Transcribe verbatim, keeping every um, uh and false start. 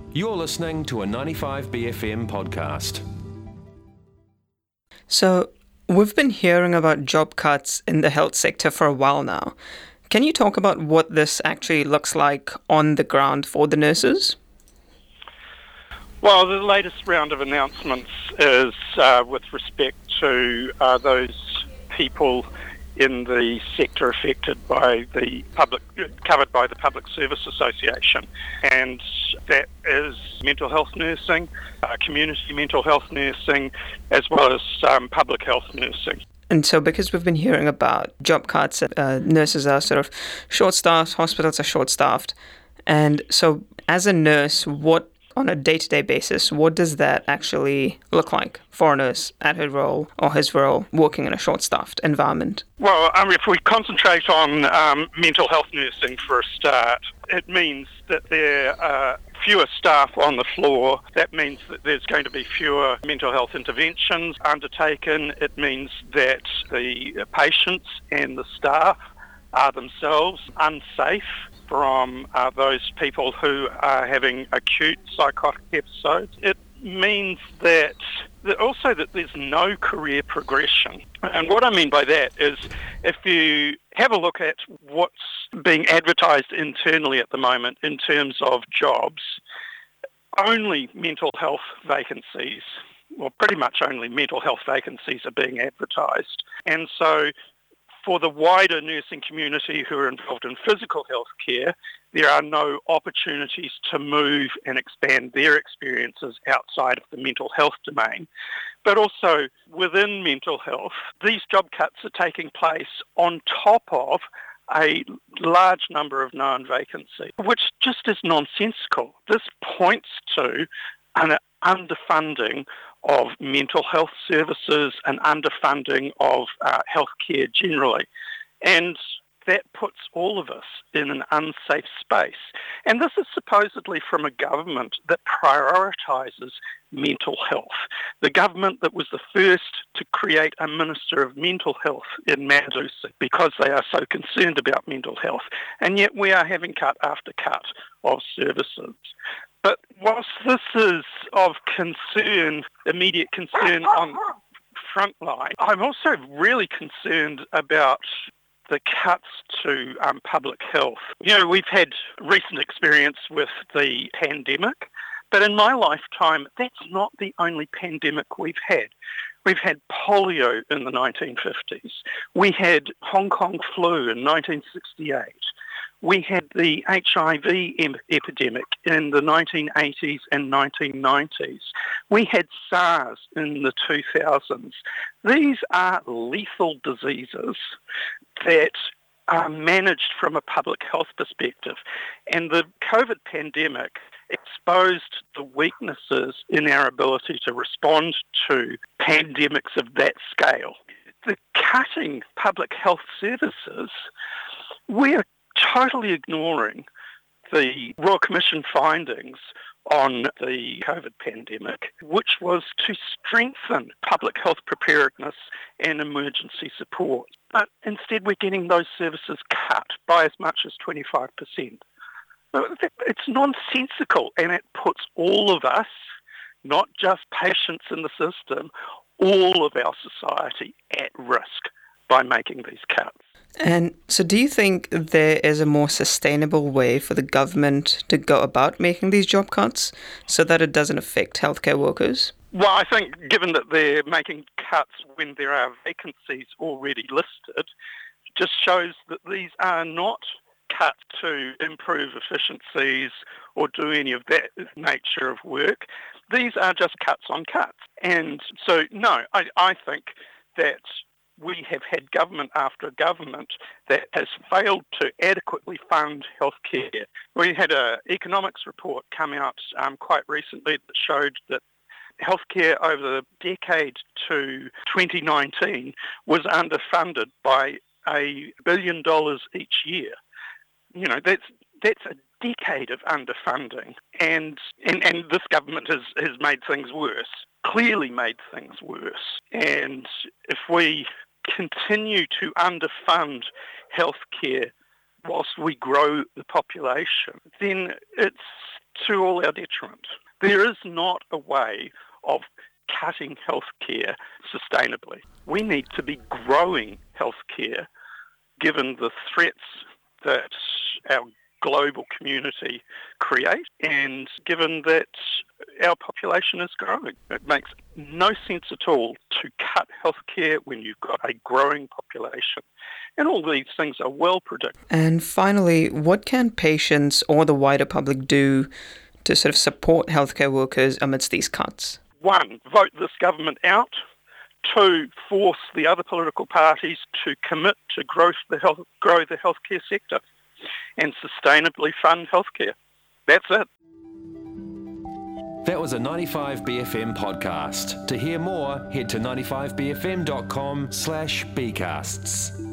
You're listening to a ninety-five B F M podcast. So, we've been hearing about job cuts in the health sector for a while now. Can you talk about what this actually looks like on the ground for the nurses? Well, the latest round of announcements is uh, with respect to uh, those people in the sector affected by the public, covered by the Public Service Association, and that is mental health nursing, uh, community mental health nursing, as well as um, public health nursing. And so because we've been hearing about job cuts, uh, nurses are sort of short-staffed, hospitals are short-staffed. And so as a nurse, what on a day-to-day basis, what does that actually look like for a nurse at her role or his role working in a short-staffed environment? Well, um, if we concentrate on um, mental health nursing for a start, it means that there are fewer staff on the floor. That means that there's going to be fewer mental health interventions undertaken. It means that the patients and the staff are themselves unsafe from uh, those people who are having acute psychotic episodes. It means that, that also that there's no career progression. And what I mean by that is if you have a look at what's being advertised internally at the moment in terms of jobs, only mental health vacancies, well, pretty much only mental health vacancies are being advertised. And so for the wider nursing community who are involved in physical health care, there are no opportunities to move and expand their experiences outside of the mental health domain. But also within mental health, these job cuts are taking place on top of a large number of known vacancies, which just is nonsensical. This points to an underfunding of mental health services and underfunding of uh, healthcare generally. And that puts all of us in an unsafe space. And this is supposedly from a government that prioritises mental health. The government that was the first to create a Minister of Mental Health in Mandusa because they are so concerned about mental health. And yet we are having cut after cut of services. But whilst this is of concern, immediate concern on frontline, I'm also really concerned about the cuts to um, public health. You know, we've had recent experience with the pandemic, but in my lifetime, that's not the only pandemic we've had. We've had polio in the nineteen fifties. We had Hong Kong flu in nineteen sixty-eight. We had the H I V em- epidemic in the nineteen eighties and nineteen nineties. We had SARS in the two thousands. These are lethal diseases that are managed from a public health perspective. And the COVID pandemic exposed the weaknesses in our ability to respond to pandemics of that scale. The cutting public health services, we're totally ignoring the Royal Commission findings on the COVID pandemic, which was to strengthen public health preparedness and emergency support. But instead we're getting those services cut by as much as twenty-five percent. It's nonsensical, and it puts all of us, not just patients in the system, all of our society at risk by making these cuts. And so do you think there is a more sustainable way for the government to go about making these job cuts so that it doesn't affect healthcare workers? Well, I think given that they're making cuts when there are vacancies already listed, just shows that these are not cuts to improve efficiencies or do any of that nature of work. These are just cuts on cuts. And so, no, I, I think that we have had government after government that has failed to adequately fund healthcare. We had an economics report come out um, quite recently that showed that healthcare over the decade to twenty nineteen was underfunded by a billion dollars each year. You know, that's that's a decade of underfunding, and and, and this government has, has made things worse, clearly made things worse. And if we continue to underfund healthcare whilst we grow the population, then it's to all our detriment. There is not a way of cutting healthcare sustainably. We need to be growing healthcare given the threats that our global community create and given that our population is growing. It makes no sense at all to cut healthcare when you've got a growing population. And all these things are well predicted. And finally, what can patients or the wider public do to sort of support healthcare workers amidst these cuts? One, vote this government out. Two, force the other political parties to commit to growth the health, grow the healthcare sector and sustainably fund healthcare. That's it. That was a ninety-five B F M podcast. To hear more, head to ninety-five b f m dot com slash bcasts.